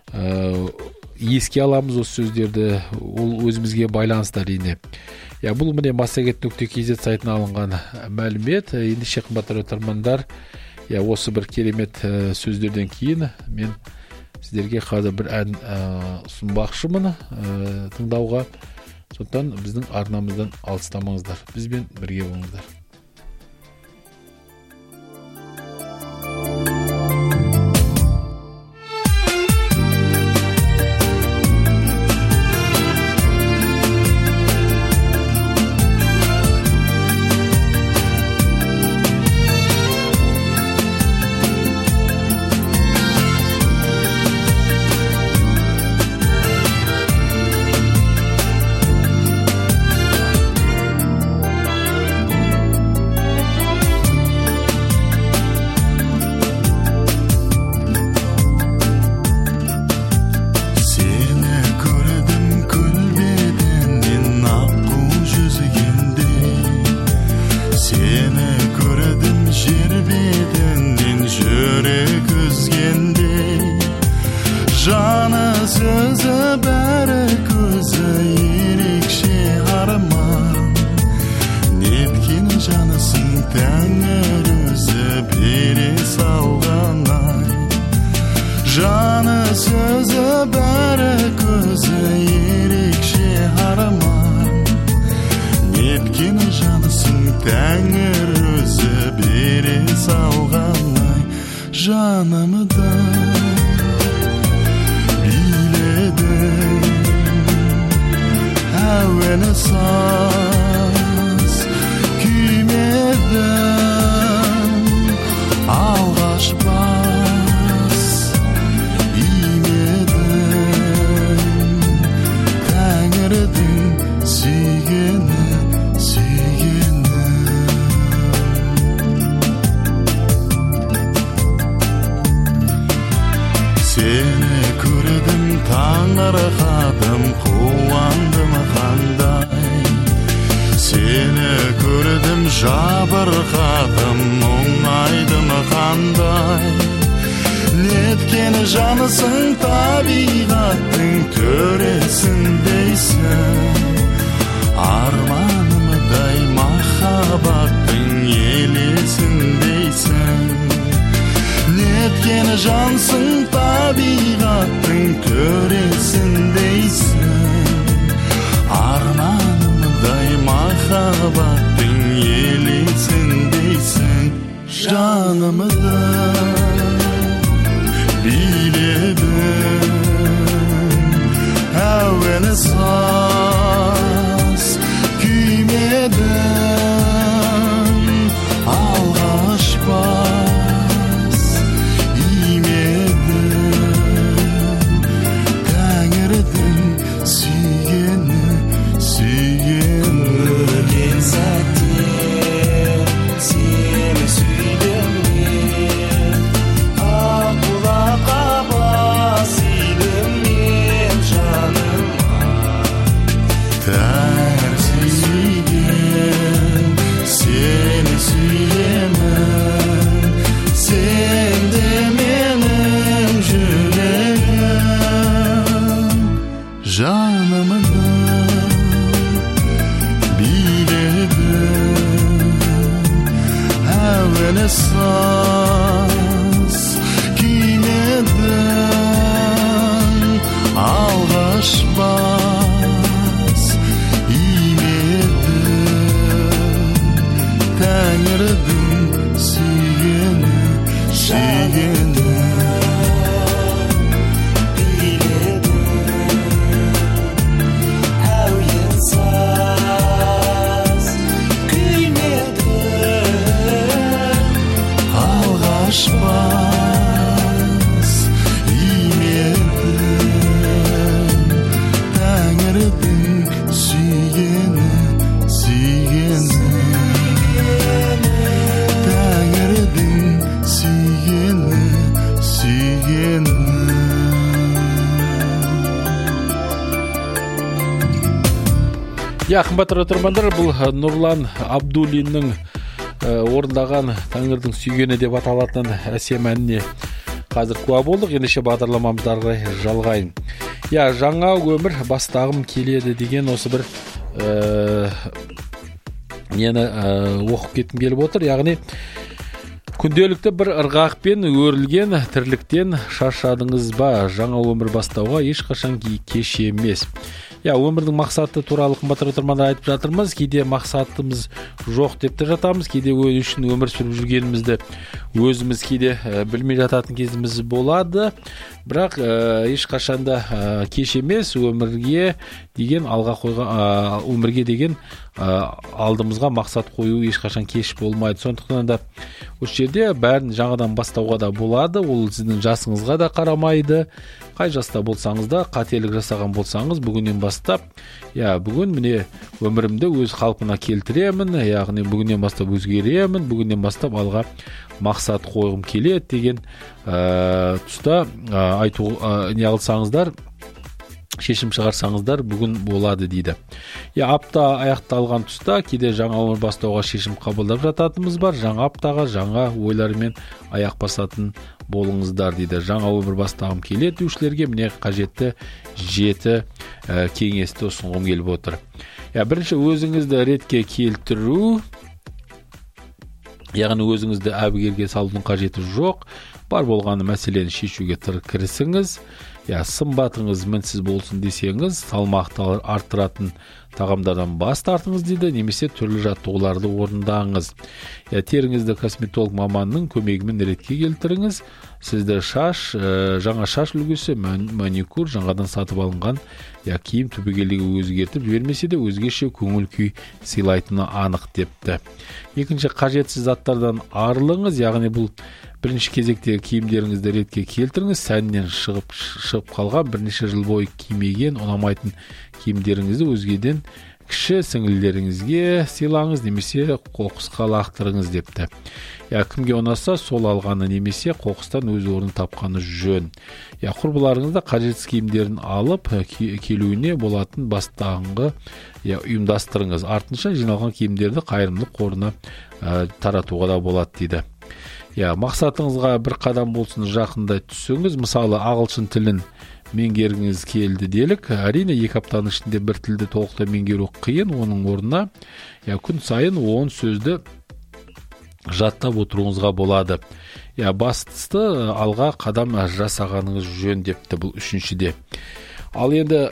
еске аламыз осы сөздерді, ол өзімізге байланысты әрине. Я, бұл міне массагет нүкте кз сайтына алынған мәлімет. Ендеше қымбатты тыңдармандар, я, осы бір керемет сөздерден кейін мен сіздерге қазір бір ән ұсынбақшымын тыңдауға. Сондықтан біздің арнамыздан алыстамаңыздар. Бізбен бірге болыңыздар. жанысың тәңір өзі бере салған ай. Жаны сөзі бәрі көзі ерекше арман. Неткені жанысың тәңір өзі бере салған ай. Жанымды биледің әуені саз күймедің алғаш бас имедің тәңірдің сүйгені сүйгені. Сені көрдім таңырқадым қуандым қандай. Сені көрдім жабырқадым мұңайдым қандай. Неткені жанысың табиғаттың төресіндейсің. Арманымдай махаббаттың елесіндейсің. Неткені жансың табиғаттың төресіндейсің. Арманымдай махаббаттың елесіндейсің. Жанымды биледің әуені саз күймедің алғаш бас имедің тәңірдің сүйгені сүйгені. Өлген сәтте сені сүйдім мен, ақ бұлаққа бас идім мен жаныма. Тәңір сүйген сені сүйемін, сен де менің жүрегім. Жанымды биледің әуені саз күймедің алғаш бас имедің тәңірдің сүйгені сүйгені. Алғаш бас имедің тәңірдің сүйгені сүйгені. Тәңірдің сүйгені сүйгені. Я қымбатты тыңдармандар, бұл Нұрлан Абдуллиннің орындаған тәңірдің сүйгені деп аталатын әсем әніне қазір куә болдық. Ендеше бағдарламамызды ары қарай жалғайын. Я жаңа өмір бастағым келеді деген осы бір нені оқып кеткім келіп отыр. Яғни күнделікті бір ырғақпен өрілген тірліктен шаршадыңыз ба? Жаңа өмір бастауға ешқашан кеш емес. Я өмірдің мақсаты туралы қымбатты тыңдармандар айтып жатырмыз. Кейде мақсатымыз жоқ деп те жатамыз. Кейде өз үшін өмір сүріп жүргенімізді өзіміз кейде білмей жататын кезіміз болады. Бірақ ешқашанда кеш емес. Өмірге деген алға қойған өмірге деген алдымызға мақсат қою ешқашан кеш болмайды. Сондықтан да осы жерде бәрін жаңадан бастауға да болады. Ол сіздің жасыңызға да қарамайды. Қай жаста болсаңыз да, қателік жасаған болсаңыз, бүгіннен бастап, я бүгін міне өмірімді өз қалпына келтіремін, яғни бүгіннен бастап өзгеремін, бүгіннен бастап алға мақсат қойғым келеді деген ә, тұста ә, айту ә, не алсаңыздар, шешім шығарсаңыздар бүгін болады дейді. Я апта аяқталған тұста кейде жаңа өмір бастауға шешім қабылдап жататынымыз бар. Жаңа аптаға жаңа ойлармен аяқ басатын болыңыздар дейді. Жаңа өмір бастағым келеді деушілерге міне қажетті жеті ә, кеңесті ұсынғым келіп отыр. Я бірінші өзіңізді ретке келтіру, яғни өзіңізді әбігерге салудың қажеті жоқ. Бар болғаны мәселені шешуге кірісіңіз. Я сымбатыңыз мінсіз болсын десеңіз, салмақты арттыратын тағамдардан бас тартыңыз дейді, немесе түрлі жаттығуларды орындаңыз. Я теріңізді косметолог маманның көмегімен ретке келтіріңіз. Сізді шаш, жаңа шаш үлгісі, маникюр, жаңадан сатып алынған я киім түбегейлігі өзгертіп жібермесе де өзгеше көңіл күй сыйлайтыны анық депті. Екінші, қажетсіз заттардан арылыңыз, яғни бұл бірінші кезекте киімдеріңізді ретке келтіріңіз. Сәннен шығып шығып қалған, бірнеше жыл бойы кимеген, ұнамайтын киімдеріңізді өзгеден кіші сіңілдеріңізге сыйлаңыз, немесе қоқысқа лақтырыңыз депті. Я кімге ұнаса, сол алғаны немесе қоқыстан өз орнын тапқаны жөн. Я құрбыларыңызда қажетсіз киімдерін алып келуіне болатын бастаңғы я ұйымдастырыңыз. Артынша жиналған киімдерді қайырымдылық қорына ә, таратуға да болады дейді. Я мақсатыңызға бір қадам болсын жақындай түсіңіз. Мысалы, ағылшын тілін меңгергіңіз келді делік. Әрине, екі аптаның ішінде бір тілді толықтай меңгеру қиын. Оның орнына я күн сайын он сөзді жаттап отыруыңызға болады. Я бастысы алға қадам жасағаныңыз жөн депті бұл үшіншіде. Ал енді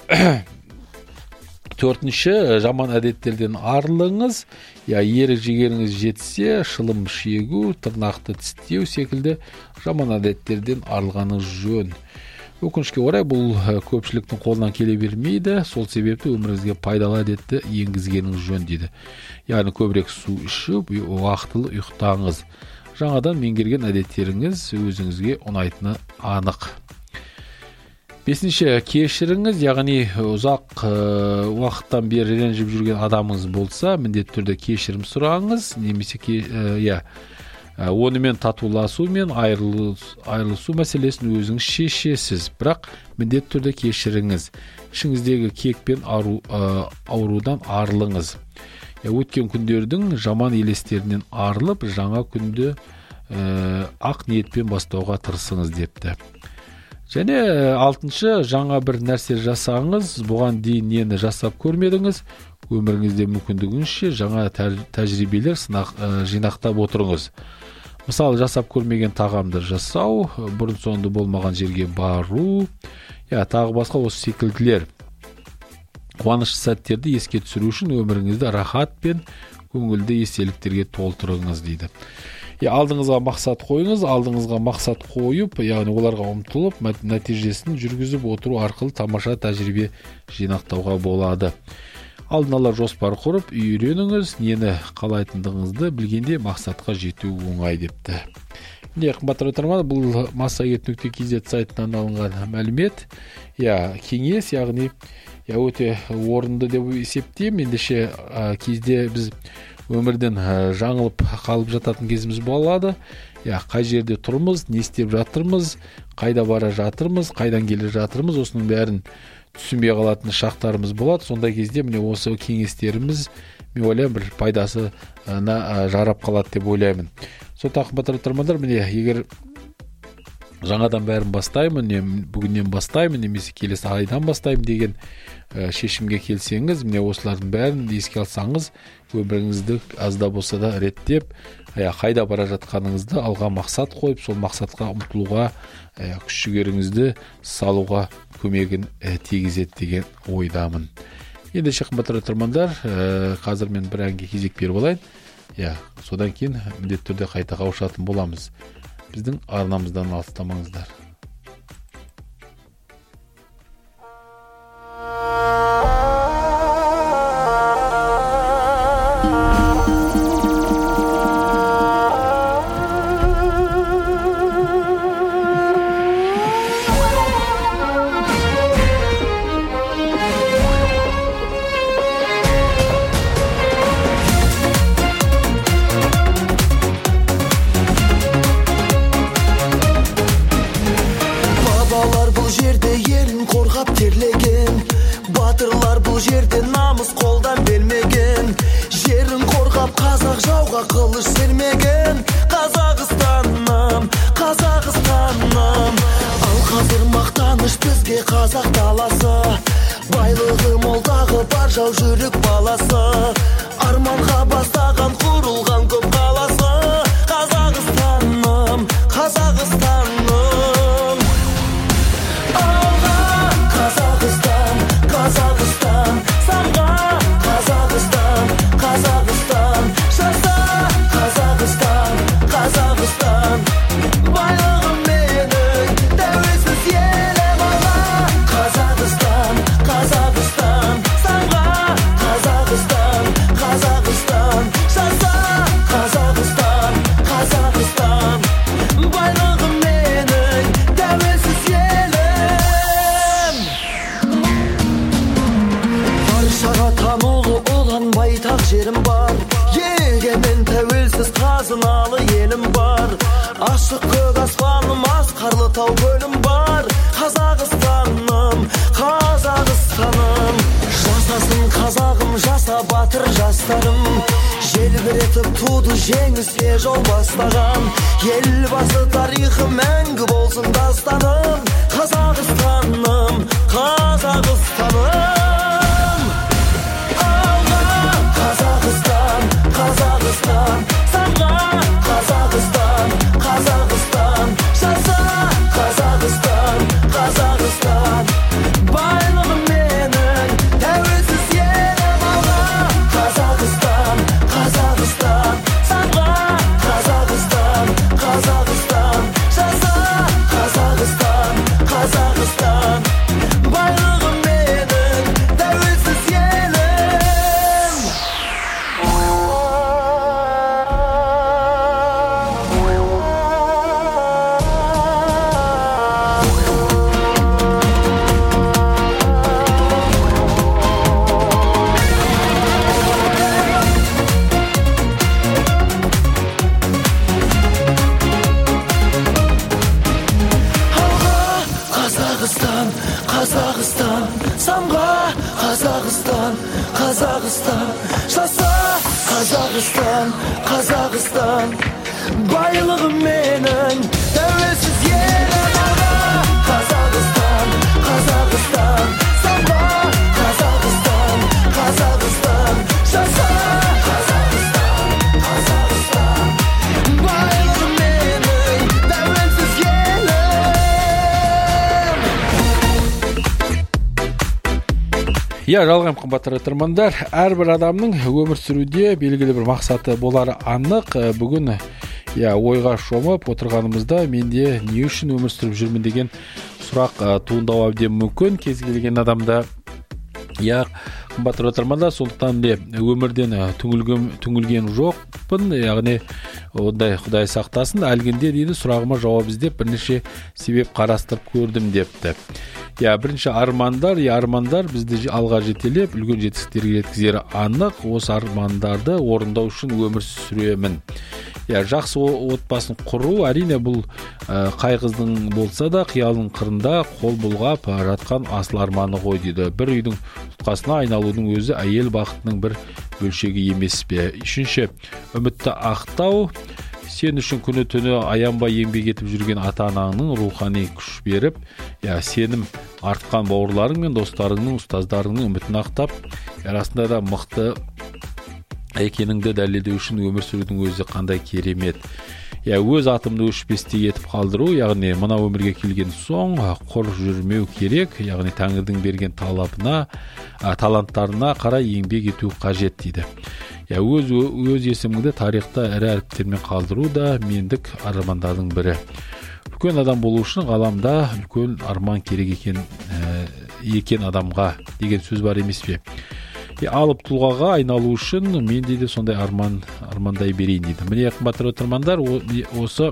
төртінші, жаман әдеттерден арылыңыз. Я ері жегеріңіз жетсе, шылым шегу, тырнақты тістеу секілді жаман әдеттерден арылғаныңыз жөн. Өкінішке орай бұл көпшіліктің қолынан келе бермейді. Сол себепті өміріңізге пайдалы әдетті енгізгеніңіз жөн дейді. Яғни көбірек су ішіп, уақытылы ұйықтаңыз. Жаңадан меңгерген әдеттеріңіз өзіңізге ұнайтыны анық. Бесінші, кешіріңіз, яғни ұзақ уақыттан бері ренжіп жүрген адамыңыз болса, міндетті түрде кешірім сұраңыз, немесе я онымен татуласу мен айырылысу мәселесін өзіңіз шешесіз, бірақ міндетті түрде кешіріңіз. Ішіңіздегі кек пен аурудан арылыңыз. Өткен күндердің жаман елестерінен арылып, жаңа күнді ақ ниетпен бастауға тырысыңыз депті. Және алтыншы, жаңа бір нәрсе жасаңыз, бұған дейін нені жасап көрмедіңіз, өміріңізде мүмкіндігінше жаңа тәжірибелер сынақ жинақтап отырыңыз. Мысалы, жасап көрмеген тағамды жасау, бұрын соңды болмаған жерге бару, я тағы басқа осы секілділер. Қуанышты сәттерді еске түсіру үшін өміріңізді рахат пен көңілді естеліктерге толтырыңыз дейді. Я алдыңызға мақсат қойыңыз, алдыңызға мақсат қойып, яғни оларға ұмтылып, нәтижесін жүргізіп отыру арқылы тамаша тәжірибе жинақтауға болады. Алдын ала жоспар құрып, үйреніңіз, нені қалайтындығыңызды білгенде мақсатқа жету оңай депті. Міне, қымбатты тыңдарман, бұл массагет нүкте кз сайтынан алынған мәлімет, я кеңес, яғни я өте орынды деп есептеймін. Ендеше кезде біз өмірден жаңылып қалып жататын кезіміз болады. Я қай жерде тұрмыз, не істеп жатырмыз, қайда бара жатырмыз, қайдан келе жатырмыз, осының бәрін түсінбей қалатын шақтарымыз болады. Сондай кезде міне осы кеңестеріміз мен ойлаймын бір пайдасына жарап қалады деп ойлаймын. Сондықтан қымбатты тыңдармандар, міне егер жаңадан бәрін бастаймын, бүгіннен бастаймын, немесе келесі айдан бастаймын деген шешімге келсеңіз, міне осылардың бәрін еске алсаңыз, өміріңізді азда болса да реттеп, қайда бара жатқаныңызды алға мақсат қойып, сол мақсатқа ұмтылуға, күш жігеріңізді салуға көмегін тигізеді деген ойдамын. Ендеше қымбатты тыңдармандар, қазір мен бір әнге кезек беріп алайын. Я, содан кейін міндетті түрде қайта қауышатын боламыз. Біздің арнамыздан алыстамаңыздар. Батырлар бұл жерде намыс қолдан бермеген, жерін қорғап қазақ жауға қылыш сермеген. Қазақстаным, Қазақстаным, ал қазір мақтаныш бізге қазақ даласы. Байлығы молдағы бар жау жүрек баласы, арманға бастаған құрылған көп қаласы. Қазақстаным. Алға Қазақстан, Қазақстан, самға Қазақстан, Қазақстан, жаса Қазақстан, Қазақстан, байлығым менің тәуелсіз елім. Алға Қазақстан, Қазақстан, самға Қазақстан, Қазақстан, жаса Қазақстан, Қазақстан, байлығым менің тәуелсіз елім. Баршаға танылы ұлан байтақ жерім бар, егемен тәуелсіз қазыналы елім бар. Ашық көк аспаным, асқарлы тау көлім бар. Қазақстаным, Қазақстаным, жасасын қазағым, жаса батыр жастарым. Желбіретіп туды жеңіске жол бастаған, елбасы тарихы мәңгі болсын дастаным. Қазақстаным, Қазақстаным. Алға Қазақстан, Қазақстан, самға Қазақстан, Қазақстан, жаса Қазақстан, Қазақстан, байлығым менің тәуелсіз елім. Алға Қазақстан, Қазақстан, самға Қазақстан, Қазақстан, жаса Қазақстан, Қазақстан, байлығым менің тәуелсіз елім. Қазақстан, Қазақстан, самға Қазақстан, Қазақстан, жаса Қазақстан, Қазақстан, байлығым менің тәуелсіз елім. Алға Қазақстан, Қазақстан, самға Қазақстан, Қазақстан, жаса Қазақстан, Қазақстан, байлығым менің тәуелсіз елім. Я жалғам қымбатты тыңдармандар, әрбір адамның өмір сүруде белгілі бір мақсаты болары анық. Бүгін я ойға шомып отырғанымызда менде не үшін өмір сүріп жүрмін деген сұрақ туындауы әбден мүмкін кез келген адамда. Я қымбатты тыңдармандар, сондықтан да өмірден түңілген түңілген жоқпын, яғни ондай Құдай сақтасын. Әлгінде дейді сұрағыма жауап іздеп бірнеше себеп қарастырып көрдім депті. Я бірінші армандар, я армандар бізді алға жетелеп, үлкен жетістіктерге жеткізері анық. Осы армандарды орындау үшін өмір сүремін. Я жақсы отбасын құру, әрине бұл ә, қай қыздың болса да қиялының қырында қол бұлғап жатқан асыл арманы ғой дейді. Бір үйдің тұтқасына айналудың өзі әйел бақытының бір бөлшегі емес пе? Үшінші, үмітті ақтау. Сен үшін күні түні аянбай еңбек етіп жүрген ата-анаңның рухани күш беріп, я сенім артқан бауырларың мен достарыңның, ұстаздарыңның үмітін ақтап, арасында да мықты екеніңді дәлелдеу үшін өмір сүрудің өзі қандай керемет. Я өз атымды өшпестей етіп қалдыру, яғни мына өмірге келген соң құр жүрмеу керек, яғни Тәңірдің берген талабына, таланттарына қарай еңбек ету қажет дейді. Я өз өз есіміңді тарихта ірі әріптермен қалдыру да мендік армандардың бірі. Үлкен адам болу үшін ғаламда үлкен арман керек екен ә, екен адамға деген сөз бар емес пе? Алып тұлғаға айналу үшін мен дейді сондай арман армандай берейін дейді. Міне қымбатты тыңдармандар, осы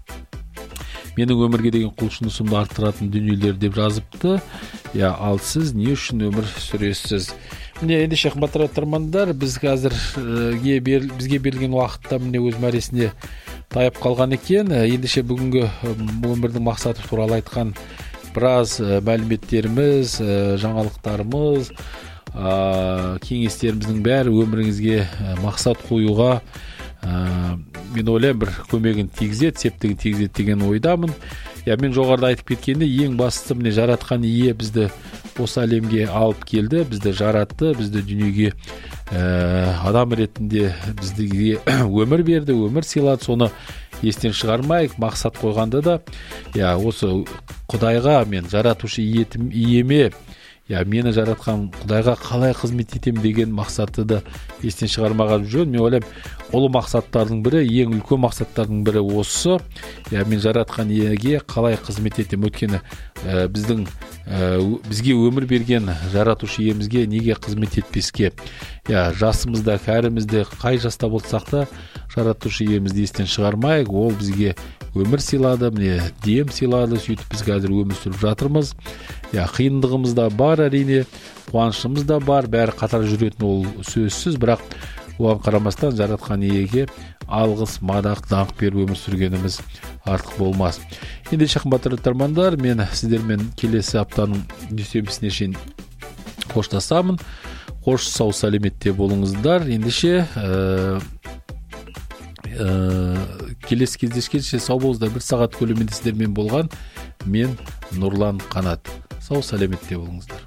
менің өмірге деген құлшынысымды арттыратын дүниелер деп жазыпты. Я ал сіз не үшін өмір сүресіз? Міне ендеше қымбатты тыңдармандар, біз қазірге бер, бізге берілген уақытта міне өз мәресіне таяп қалған екен. Ендеше бүгінгі өмірдің мақсаты туралы айтқан біраз мәліметтеріміз, жаңалықтарымыз, кеңестеріміздің бәрі өміріңізге мақсат қоюға мен ойлаймын бір көмегін тигізеді, септігін тигізеді деген ойдамын. Я мен жоғарыда айтып кеткенде ең бастысы міне жаратқан ие бізді осы әлемге алып келді, бізді жаратты, бізді дүниеге ә, адам ретінде біздіге өмір берді, өмір сыйлады. Соны естен шығармайық. Мақсат қойғанда да, я осы Құдайға мен жаратушы иетім иеме, я мені жаратқан Құдайға қалай қызмет етем деген мақсатты да естен шығармаған жөн. Мен ойлаймын, ұлы мақсаттардың бірі, ең үлкен мақсаттардың бірі осы. Я мен жаратқан иеге қалай қызмет етем. Өйткені ә, біздің ә, бізге өмір берген жаратушы иемізге неге қызмет етпеске. Я жасымызда, кәрімізде, қай жаста болсақ та жаратушы иемізді естен шығармайық. Ол бізге өмір сыйлады, міне дем сыйлады, сөйтіп біз қазір өмір сүріп жатырмыз. Я қиындығымыз да бар әрине, қуанышымыз да бар, бәрі қатар жүретін ол сөзсіз, бірақ оған қарамастан жаратқан иеге алғыс, мадақ, даңқ беріп өмір сүргеніміз артық болмас. Енді қымбатты тыңдармандар, мен сіздермен келесі аптаның дүйсенбісіне шейін қоштасамын. Қош сау сәлеметте болыңыздар. Ендеше ә, ә, келесі кездескенше сау болыңыздар. Бір сағат көлемінде сіздермен болған мен Нұрлан Қанат. Сау сәлеметте болыңыздар.